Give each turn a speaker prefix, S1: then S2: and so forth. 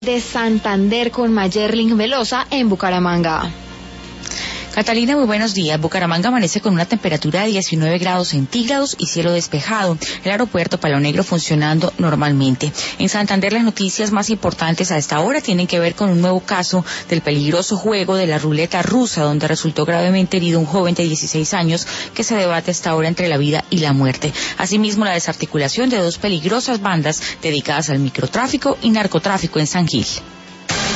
S1: de Santander con Mayerling Velosa en Bucaramanga.
S2: Catalina, muy buenos días. Bucaramanga amanece con una temperatura de 19 grados centígrados y cielo despejado. El aeropuerto Palo Negro funcionando normalmente. En Santander las noticias más importantes a esta hora tienen que ver con un nuevo caso del peligroso juego de la ruleta rusa, donde resultó gravemente herido un joven de 16 años que se debate hasta ahora entre la vida y la muerte. Asimismo, la desarticulación de dos peligrosas bandas dedicadas al microtráfico y narcotráfico en San Gil.